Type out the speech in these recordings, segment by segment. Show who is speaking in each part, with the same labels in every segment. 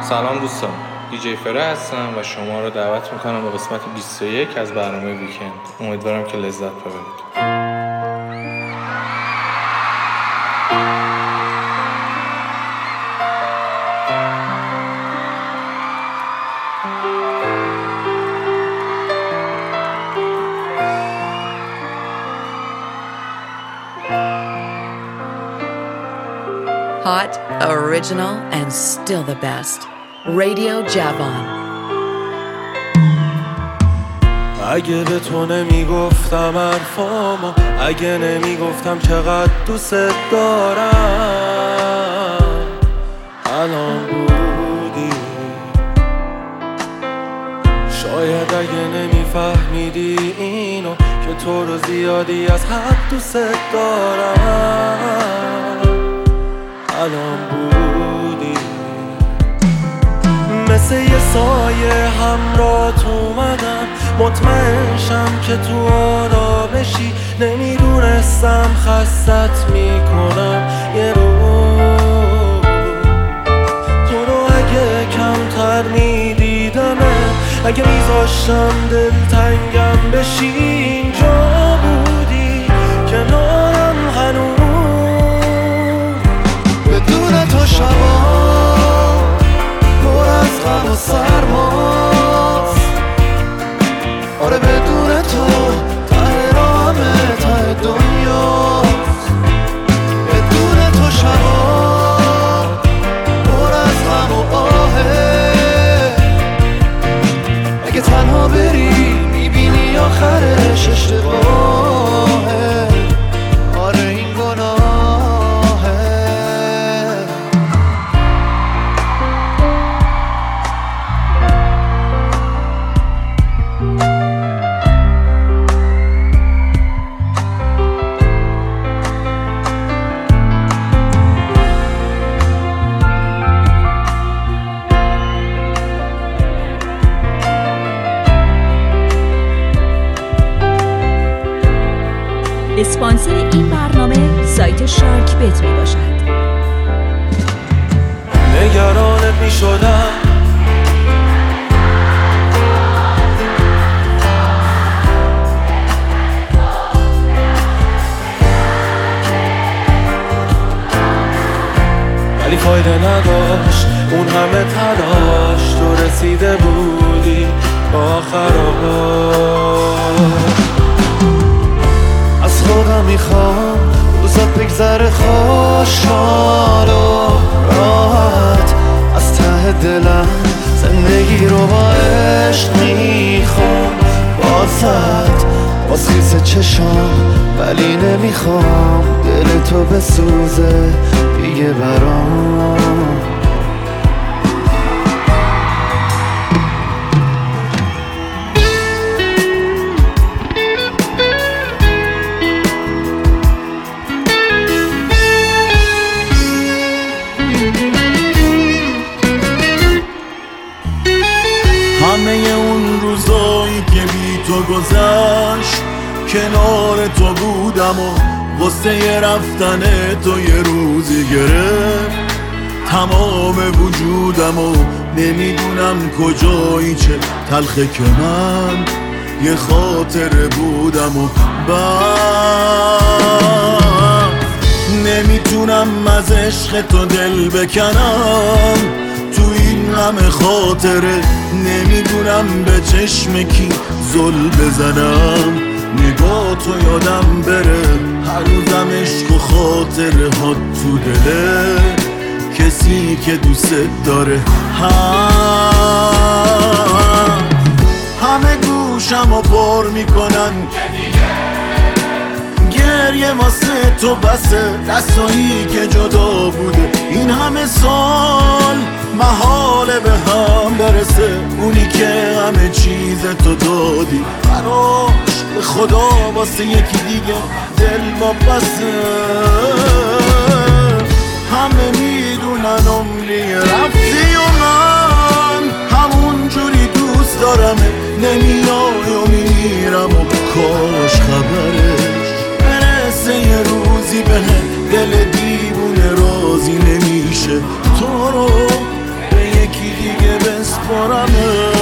Speaker 1: سلام دوستان، دیجی فره هستم و شما رو دعوت میکنم به قسمت 21 از برنامه ویکند. امیدوارم که لذت ببرید.
Speaker 2: Hot, original, and still the best. Radio Javon.
Speaker 3: اگه به تو نمیگفتم حرفامو، اگه نمیگفتم چقدر دوست دارم، الان بودی. شاید اگه نمیفهمیدی اینو که تو رو زیادی از حد دوست دارم، الان بودی. مثل یه سایه همراهت اومدم، مطمئن شم که تو آرامشی. نمیدونستم خستت میکنم یه روز. تو رو اگه کمتر میدیدمه، اگه میذاشتم دلتنگم بشی، اینجا بودی کنارم هنوز. بدون تو شبا پر از غم و سرماست، آره بدون تو ته راهمه، ته دنیاست. بدون تو شبا پر از غم و آهه، اگه تنها بری میبینی آخرش اشتباهه، آره این گناهه.
Speaker 4: اسپانسر این برنامه سایت شارک بت می باشد.
Speaker 3: نگرانت می شدم، ولی فایده نداشت اون همه تلاش. تو رسیده بودی آخرها. از خودم میخوام روزت بگذره خوشحال و راحت. از ته دلم زندگی رو با عشق میخوام بازت، باز خیس چشام، ولی نمیخوام دل تو بسوزه دیگه برام. همه اون روزایی که بی تو گذشت، کنار تو بودم و غصه رفتن تو یه روزی گرفت تمام وجودم و نمیدونم کجایی، چه تلخه که من یه خاطره بودم و بعد نمیتونم از عشق تو دل بکنم. تو این همه خاطره نمیدونم به چشم کی زل بزنم. نگاه تو یادم بره هنوزم عشق و خاطره ها تو دله کسی که دوست داره. همه گوشم رو پر میکنن گریه واسه تو بسه، دستایی که جدا بوده این همه سال محاله به هم برسه. اونی که همه چیز تو دادی براش به خدا واسه یکی دیگه دل وابسته. همه میدونن عمری رفتی و من همون جوری دوست دارمه، نمیای و میرم و کاش خبرش برسه یه روزی به دل دیوونه راضی نمیشه تو رو به یکی دیگه میسپارمه.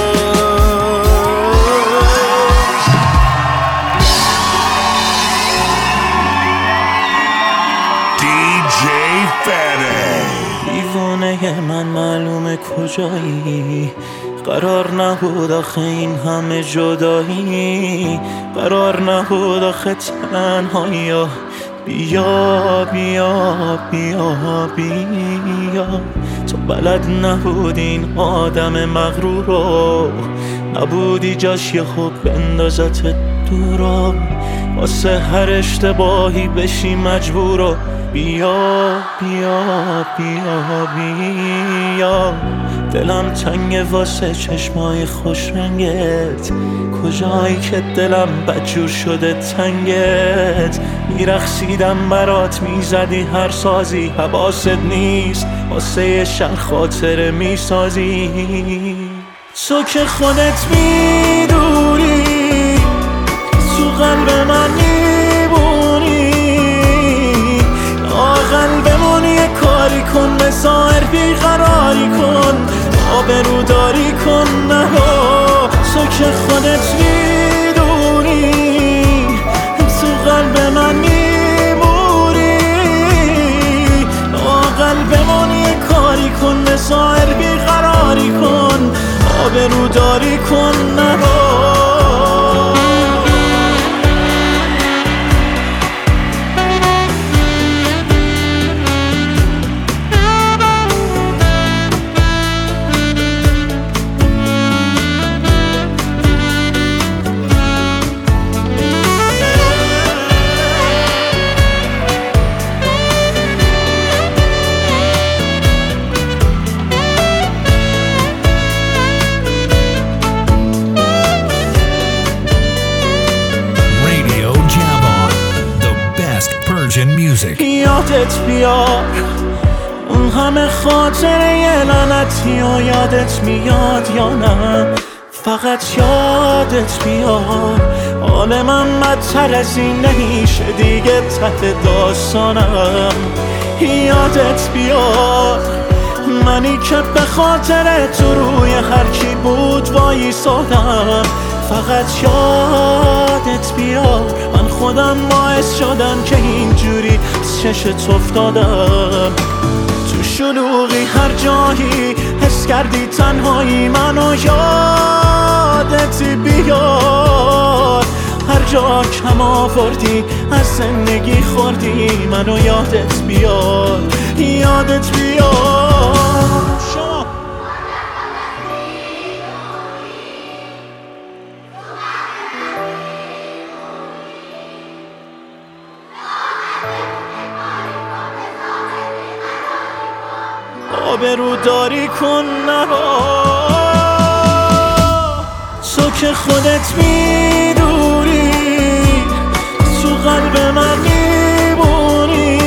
Speaker 5: دیوانه من معلومه کجایی، قرار نبود آخه این همه جدایی، قرار نبود آخه تنهایی. بیا بیا بیا بیا، تو بلد نبودی این آدم مغرور رو، نبودی جاش یه خوب بندازت دورا، واسه هر اشتباهی بشی مجبورو. بیا بیا بیا بیا، دلم تنگه واسه چشمای خوش رنگت، کجایی که دلم بدجور شده تنگت. میرخصیدم برات میزدی هر سازی، حواست نیست واسه یه شهر خاطره میسازی. تو که خودت میدونی تو قلب من میبونی، آقل بمونی یه کاری کن، مسائر بیقراری کن، آبروداری کن. نه تو که خودت میدونی تو قلب من میمونی، آقل بمونی یه کاری کن، مسائر بیقراری کن، آبروداری کن. نه یادت بیار اون همه خاطره لعنتی و یادت میاد یا نه، فقط یادت بیار حال من بدتر از این نمیشه دیگه ته داستانم. یادت بیار منی که به خاطر تو روی هر کی بود وایسادم، فقط یادت بیار من خودم باعث شدم که اینجوری چشت افتادم. تو شلوغی هر جایی حس کردی تنهایی، منو یادت بیار هر جا کم آوردی از زندگی خوردی، منو یادت بیار یادت بیار. آبروداری کن. نرا تو که خودت میدونی تو قلب من میمونی،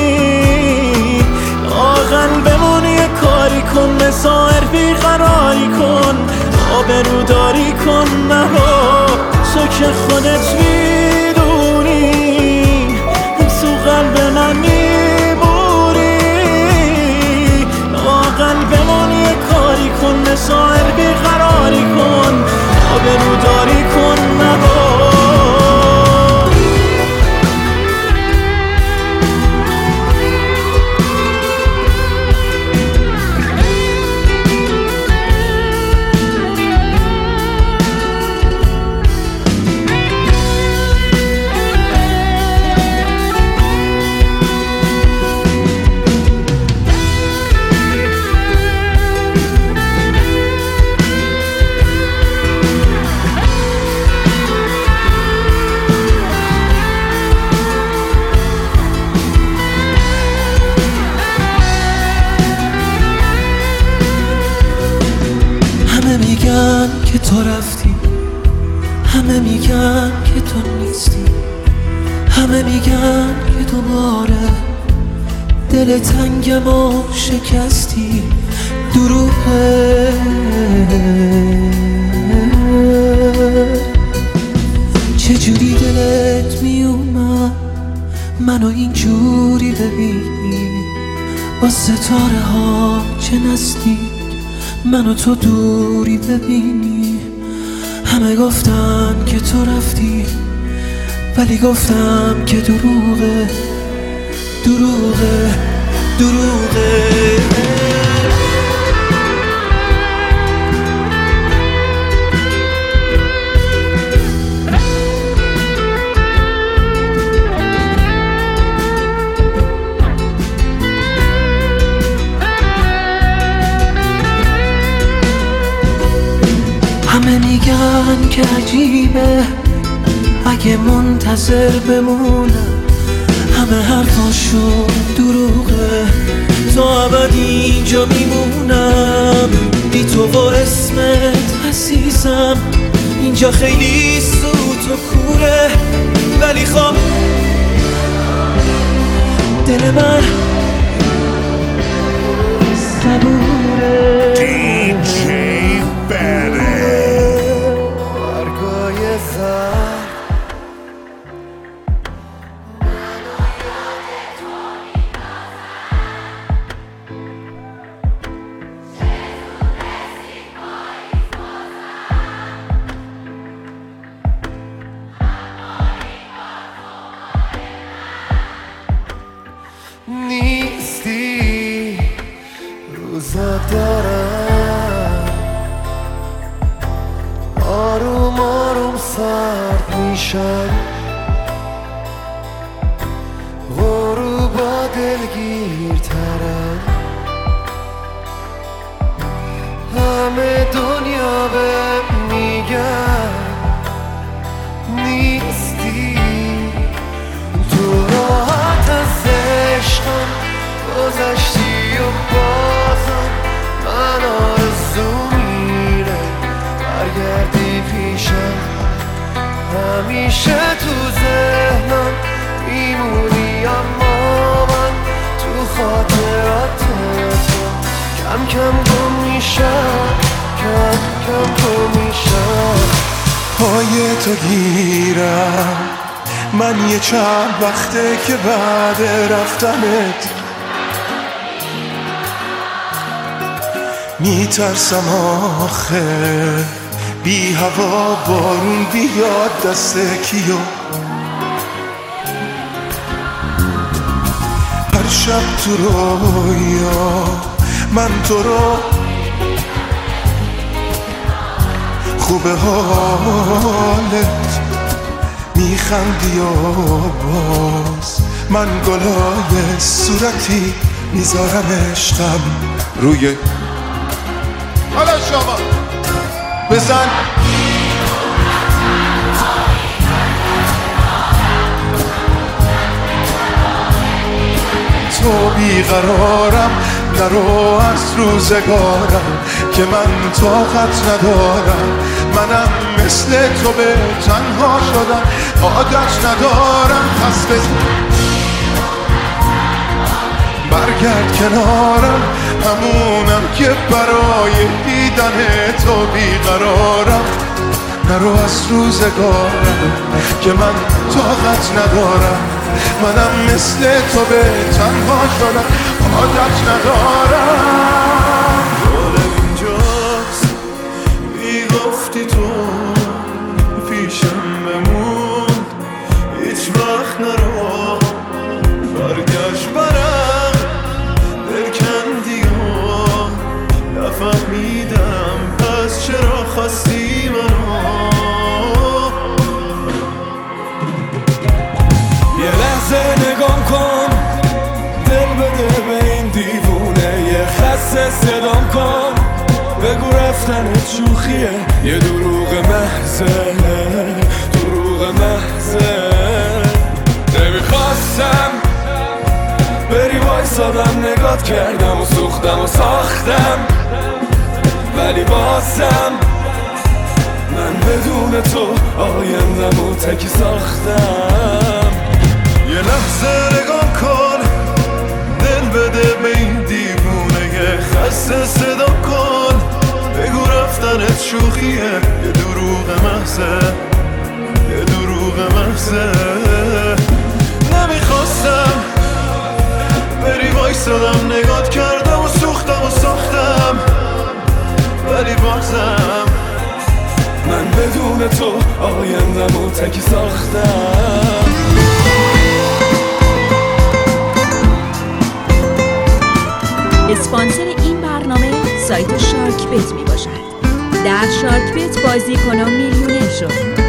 Speaker 5: آقل بمونی یه کاری کن، مسائر بیقراری کن، آبروداری کن. نرا تو که خودت میدونی تو قلب من میمونی، آقل بمونی یه کاری کن، مسائر بیقراری کن، آبروداری کن.
Speaker 6: که تو رفتی، همه میگن که تو نیستی، همه میگن که دوباره دل تنگم و شکستی. دروغه چجوری دلت میومد منو اینجوری ببینی، با ستاره ها چه نزدیک منو تو دوری ببینی. همه گفتن که تو رفتی، ولی گفتم که دروغه دروغه دروغه. همه میگن که عجیبه اگه منتظر بمونم، همه حرفاشون دروغه، تا ابد اینجا میمونم بی تو و اسمت عزیزم. اینجا خیلی سوت و کوره، ولی خب دل من صبوره.
Speaker 3: برگای زر نیستی، روزا دارم آروم آروم سرد میشن، غروبا دلگیرترن، همه دنیا به میگن نیستی. تو راحت از عشقم گذشتی و بازم من آرزو میره برگردی پیشم، همیشه تو ذهنم میمونی، اما من تو خاطرات تو کم کم گم میشم، کم کم گم میشم.
Speaker 6: پای تو گیرم من یه چند وقته که بعد رفتنت میترسم آخه بی هوا بارون بیاد دست کیو. هر شب تو رویا من تو رو خوبه حالت میخندی و باز من گلای صورتی میذارم عشقم روی. حالا شما بزن تو بیقرارم، نرو از روزگارم که من طاقت ندارم، منم مثل تو به تنها شدم عادت ندارم. پس برگرد کنارم، همونم که برای دیدن تو بیقرارم، نرو از روزگارم که من طاقت ندارم، منم مثل تو به تنها شدم عادت ندارم. حال اینجاست میگفتی تو پیشم بمون، هیچ وقت نرو برگشت برم دل کندی و نفهمیدم پس چرا خواستی منو. یه لحظه نگام کن، دل بده به این دیوونه، یه خسته صدام کن، بگو رفتنت شوخیه، یه دروغ محضه دروغ محضه. نمیخواستم بری وایسادم نگات کردم و سوختم و ساختم، ولی بازم من بدون تو آیندم و تکی ساختم. یه لحظه نگاه کن، دل بده به این دیوونه، یه خسته صدا کن، بگو رفتنت شوخیه، یه دروغ محضه یه دروغ محضه. نمیخواستم بری وایسادم نگات کردم و سوختم و ساختم، مغزم، من بدون تو آیندمو تکی ساختم.
Speaker 4: اسپانسر این برنامه سایت شارک بت می باشد. در شارک بت بازی کنم میلیونر شد.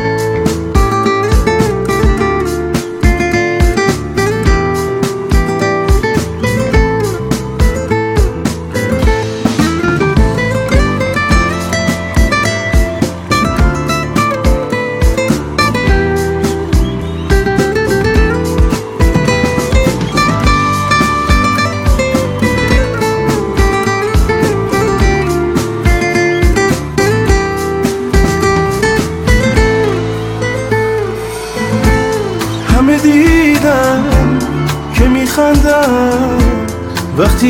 Speaker 6: خندم وقتی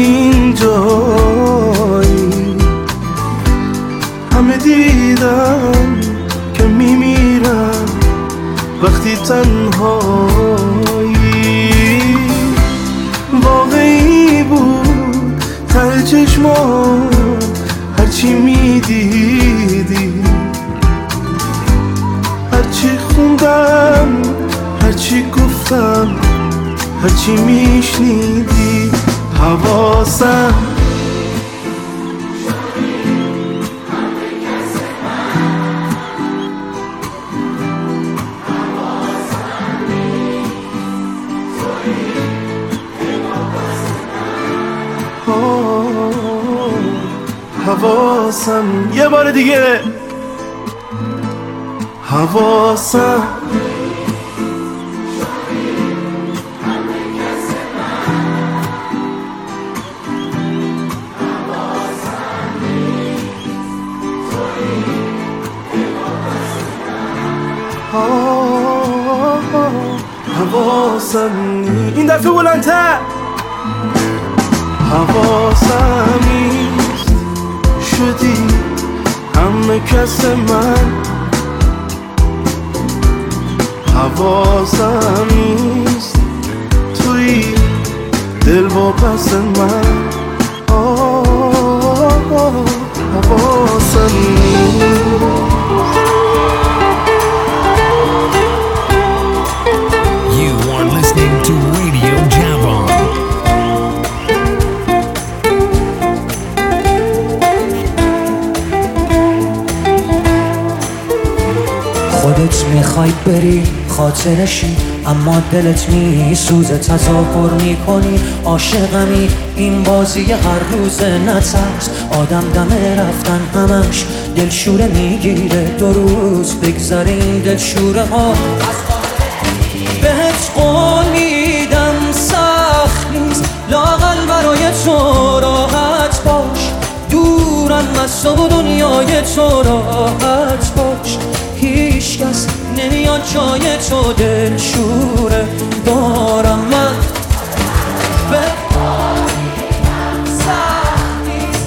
Speaker 6: اینجایی، همه دیدم که میمیرم وقتی تنهایی. واقعی بود ته چشمام هرچی میدیدی، هرچی خوندم، هرچی گفتم، هرچی میشنیدی. حواسم حواسم یه بار دیگه، حواسم حواسم این دفعه بلندتر. حواسم نیست شدی همه کس من، حواسم نیست توی دل با پس من. حواسم نیست.
Speaker 7: To Radio Javon.
Speaker 8: خودت میخوای بری خاطرشی، اما دلت میسوزه تظاهر میکنی عاشقمی. این بازی هر روز نترس، آدم دم رفتن همش دلشوره میگیره. 2 روز بگذره این دلشوره ها. بهت قول میدم سخت نیست، لااقل برای تو راحت باش. دورم از تو و دنیای تو راحت باش. هیچ کس نمیاد جای تو دلشوره دارم من. بهت قول میدم سخت نیست،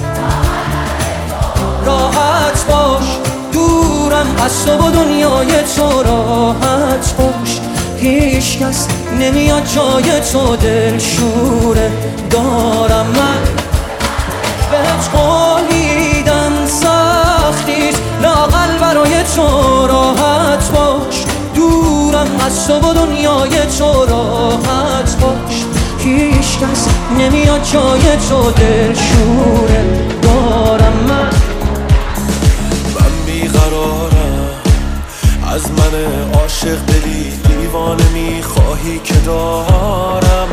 Speaker 8: راحت باش. دورم از تو و دنیای تو راحت باش. هیچ کس نمیاد جای تو دلشوره دارم من. بهت قول میدم سخت نیست، لااقل برای تو راحت باش. دورم از تو و دنیای تو راحت باش. هیچ کس نمیاد جای تو دلشوره دارم من.
Speaker 6: من بیقرارم از من عاشق دلی دیوانه میخواهی که دارم.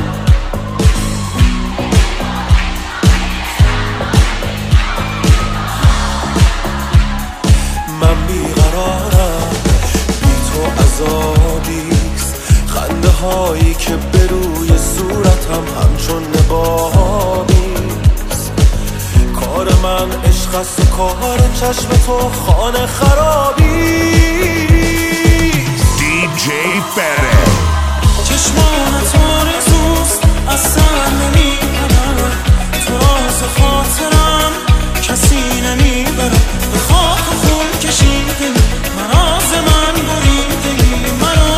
Speaker 6: من بیقرارم بی تو عذابیست، خنده هایی که به روی صورتم همچون نبابیست. کار من عشق است و کار چشم تو خانه خرابیست.
Speaker 7: DJ Fede.
Speaker 6: چشمانت آرزوست از سر نمیبرم، تو راز خاطرم کسی نمیبرم. به خاک خون کشیدی من راز من بریدی منو.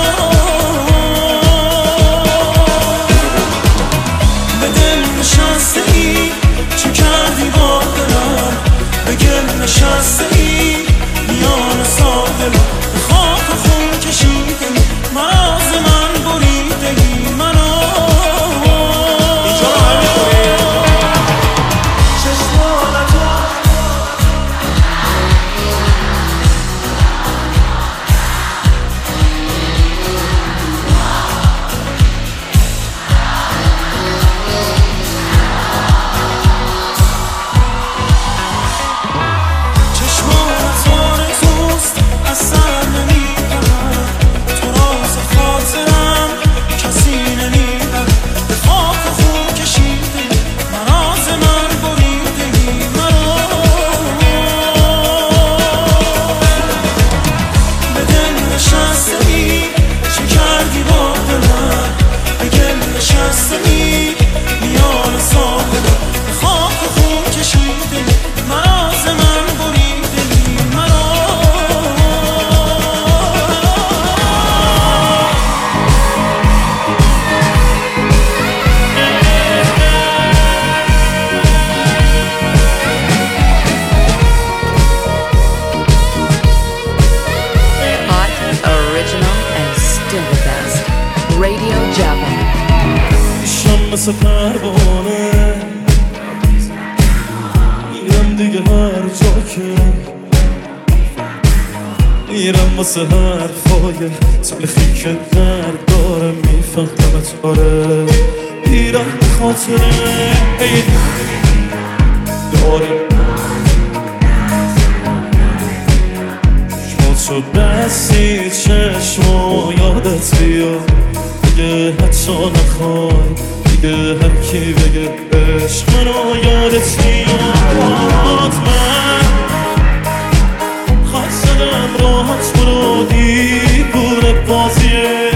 Speaker 6: به دل نشسته ای چه کردی با دلم،
Speaker 3: به گل نشسته ای میان ساحل به خاک و خون کشیده ای مراز من بریده ای منو اینجا رو هم میکنی چشمانتو مثل پروانه میرم دیگه هر جا که میرم واسه حرفای تلخی که درد داره میفهمت آره میرم به خاطره داره تو بستی چشم یادت بیاد دیگه حتی نخوای دیگه هر کی بگه عشق منو یادت میاد من خواهد زدم راحت برو دیوونه بازیه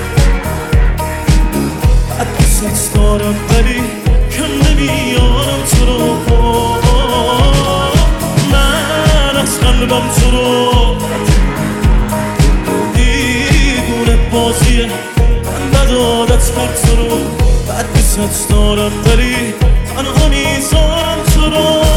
Speaker 3: حد دوست دارم ولی کم نمیارم تو رو من از قلبم تو رو دیوونه بازیه من ندادت کرد تو رو بعد بیست دارم ولی تنها میذارم تو رو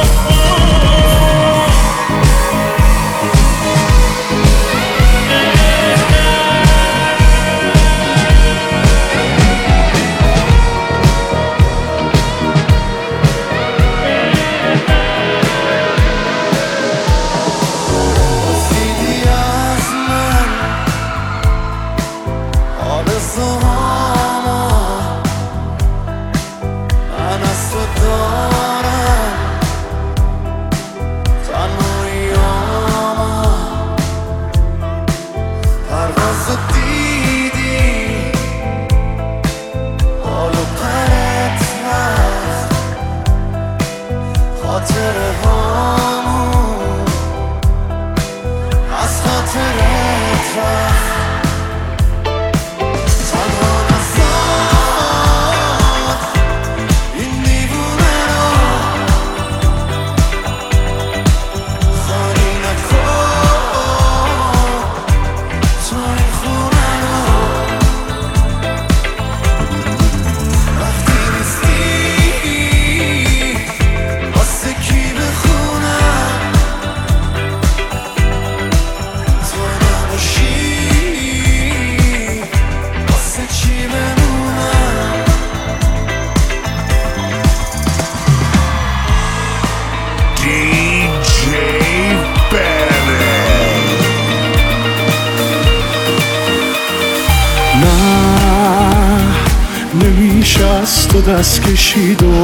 Speaker 3: نمیشه از تو دست کشید و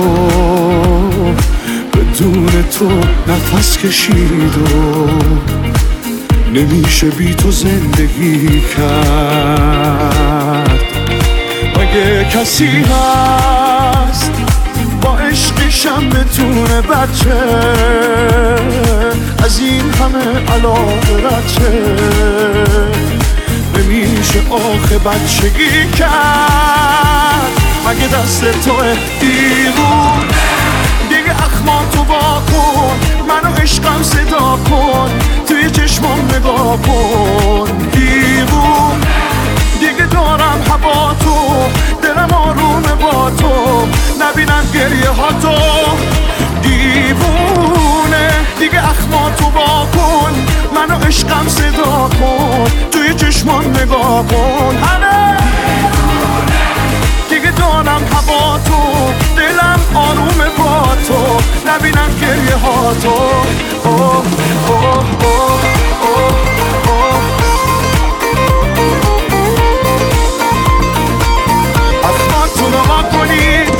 Speaker 3: بدون تو نفس کشید و نمیشه بی تو زندگی کرد مگه کسی هست با عشقشم بتونه بچه از این همه علاقه رچه نمیشه آخه بچگی کرد مگه دست توه دیوون دیگه اخماتو با کن منو عشقم صدا کن توی چشمم نگاه کن دیوون دیگه دارم هوا تو دلم آرومه با تو نبینم گریه ها تو دیوونه زخماتو با کن، منو عشقم صدا کن، توی چشمان نگاه کن. همه دیگه دارم هوا تو، دلم آرومه با تو، نبینم گریه ها تو. اوه اوه اوه اوه اوه. اسماتون رو ما کنید،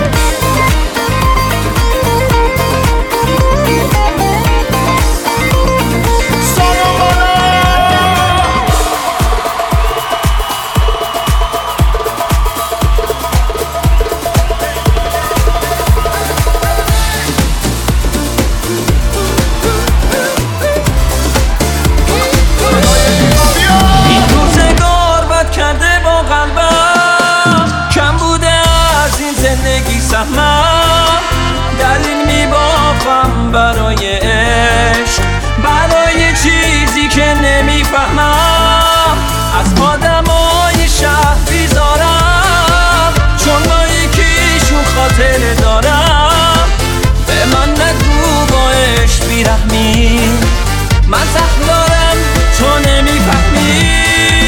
Speaker 8: دلیل میبافم برای عشق، برای چیزی که نمیفهمم. از آدمای شهر بیزارم، چون با یکیشون خاطره دارم. به من نگو با عشق بیرحمی، من زخم دارم تو نمیفهمی.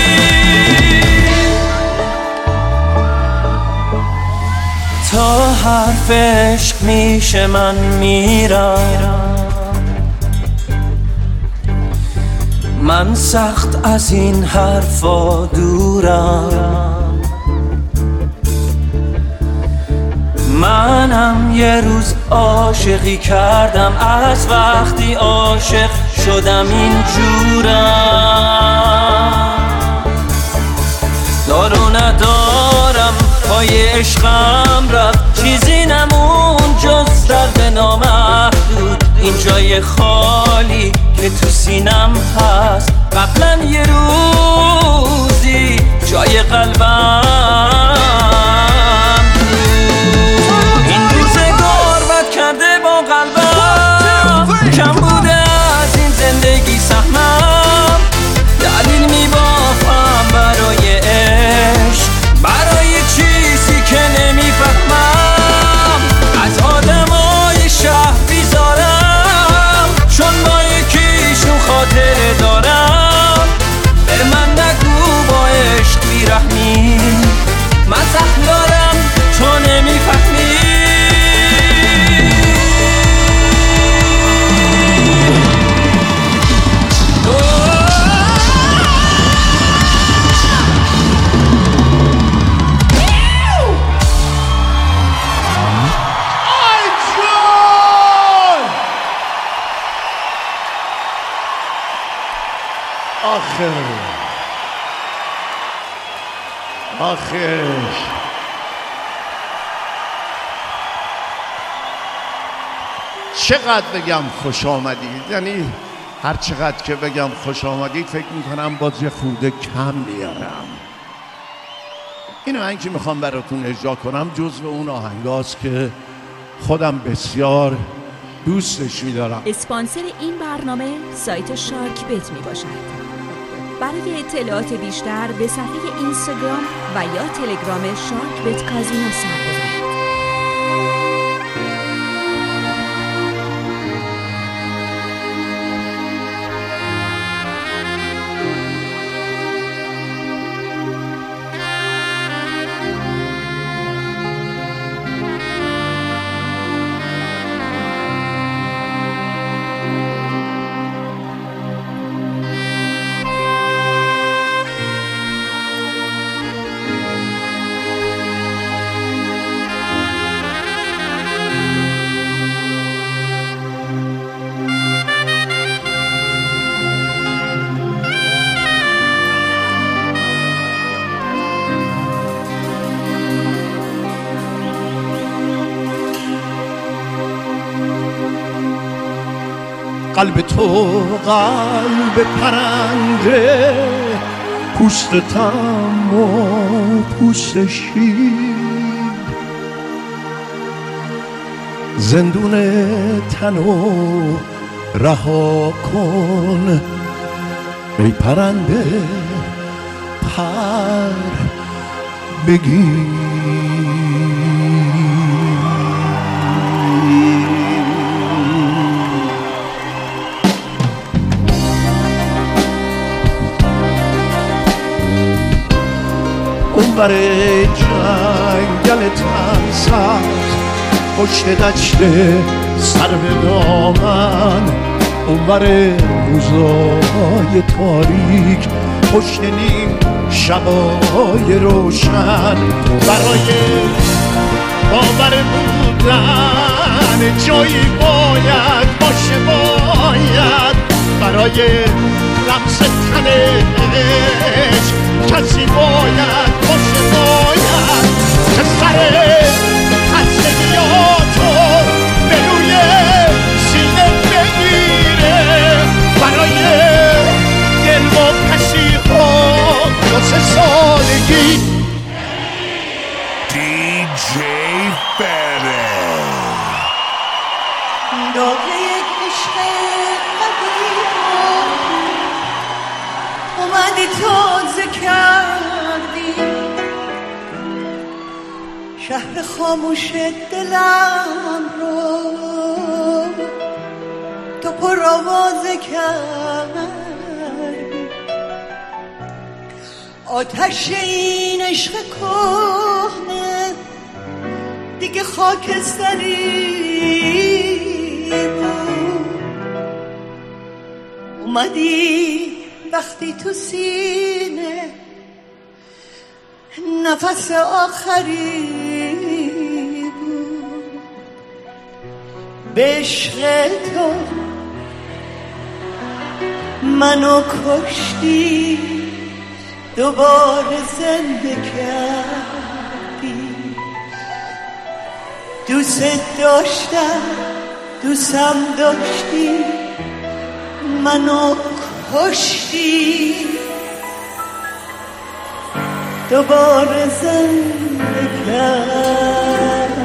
Speaker 8: تا حرف عشق میشه من میرم، من سخت از این حرفا دورم. منم یه روز عاشقی کردم، از وقتی عاشق شدم اینجورم. دارو ندارم پای عشقم رفت، چیزی نمون جز درد نامحدود. این جای خالی که تو سینم هست، قبلا یه روزی جای قلبم بود. این روزگار بد کرده با قلبم، کم بوده از این زندگی سهمم. دلیل میبافم برای عشق، برای چیزی که نمیفهمم. از آدمای شهر بیزارم، چون با یکیشون خاطره دارم. به من نگو با عشق بیرحمی، من زخم دارم تو نمیفهمی.
Speaker 3: آخرش چقدر بگم خوش آمدید، یعنی هر چقدر که بگم خوش آمدید فکر میکنم باز یه خورده کم میارم. اینو من که میخوام براتون اجرا کنم جزو اون آهنگاست که خودم بسیار دوستش میدارم.
Speaker 4: اسپانسر این برنامه سایت شارک بت می باشد. برای اطلاعات بیشتر به صفحه اینستاگرام و یا تلگرام شارک بت کازینو سر بزنید.
Speaker 3: قلب تو قلب پرنده، پوست تم و پوست شیر، زندون تنو رها کن ای پرنده پر بگیر. اونور جنگل تنساز پشت دشت سر به دامن اونور روزای تاریک پشت نیم شبای روشن برای باور بودن جایی باید باشه باید برای لمس تنش کسی باید باشه باید که سر خستگیاتو به روی سینه بگیره برای دل و پسیها واسه سالگی
Speaker 7: DJ Ferrer
Speaker 9: داغ یک عشق قدیم اومدی تازه کردی شهر خاموش دلم رو تو پر آوازه کردی آتش این عشق کهنه دیگه خاکستری بود اومدی وقتی تو سینه نفس آخری بود به عشق تو منو کشتی دوباره زنده کردی دوست داشتم دوستم داشتی منو کشتی دوباره زنده کردی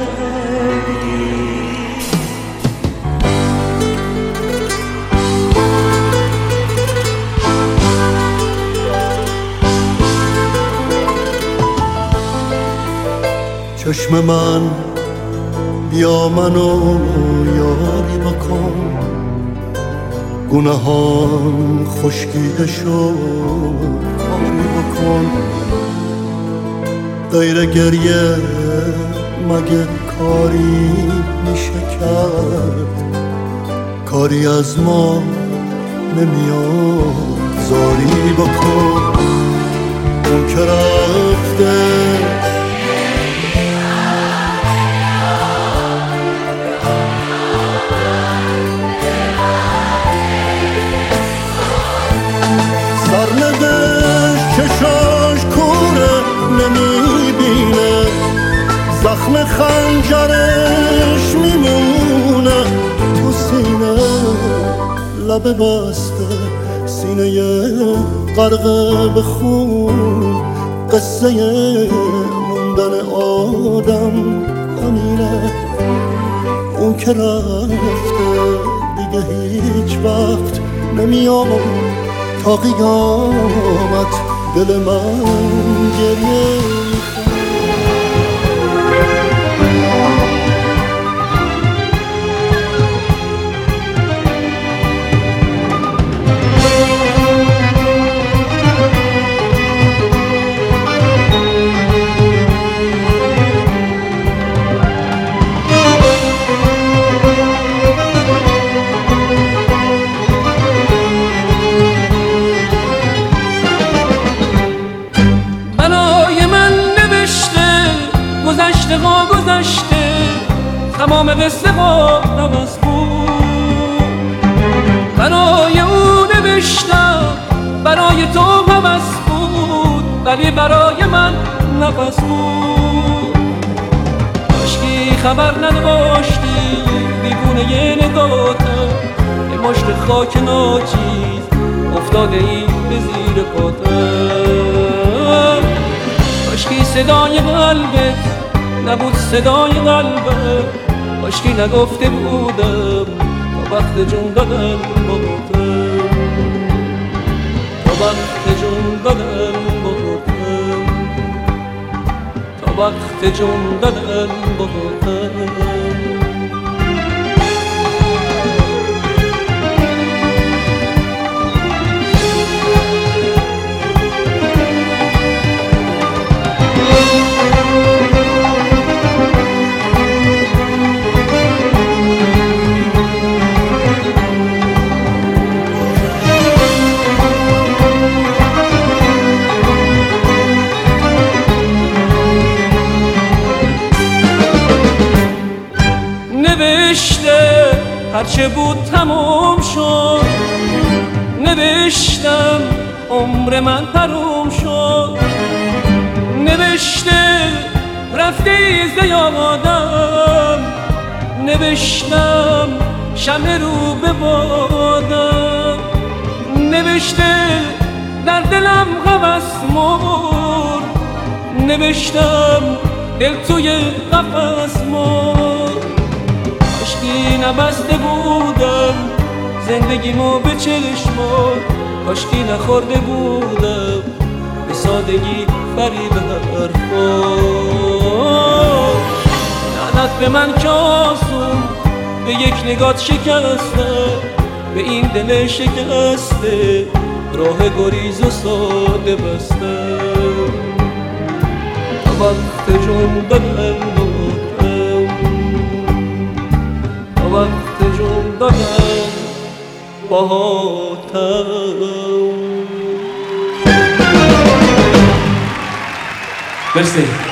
Speaker 3: چشم من بیا منو یاری بکن گناهان خشکیده شد کاری بکن غیر گریه مگه کاری میشه کرد کاری از ما نمیاد زاری بکن اون که رفته چشاش کوره نمیبینه زخم خنجرش میمونه تو سینه لب بسته سینه غرقه به خون قصه موندن آدم همینه اون که رفته دیگه هیچ وقت نمیاد تا قیامت دل من گریه
Speaker 8: گذشته تمام قصه ها عوض بود برای او نوشتم برای تو عوض بود ولی برای من نفس بود کاشکی خبر نداشتی دیوونه یه نگاهتم یه مشت خاک ناچیز افتاده ای به زیر پاتم کاشکی صدای قلبت نبود صدای قلبم کاشکی نگفته بودم تا وقت جون دادن بودم تا وقت جون دادن بودم تا وقت جون دادن بودم هرچه بود تموم شد، نوشتم عمر من حروم شد، نوشته رفته ز یادم، نوشتم شمع رو به بادم، نوشته در دلم هوس مرد، نوشتم دل توی قفس مرد. کاشکی نبسته بودم زندگیمو به چشمات، کاشکی نخورده بودم به سادگی فریب حرفات. لعنت به من که آسون به یک نگات شکستم، به این دل شکسته راه گریز و ساده بستم. تا وقت جون دادن دادم، تا وقت جون دادن باهاتم.
Speaker 5: مرسی.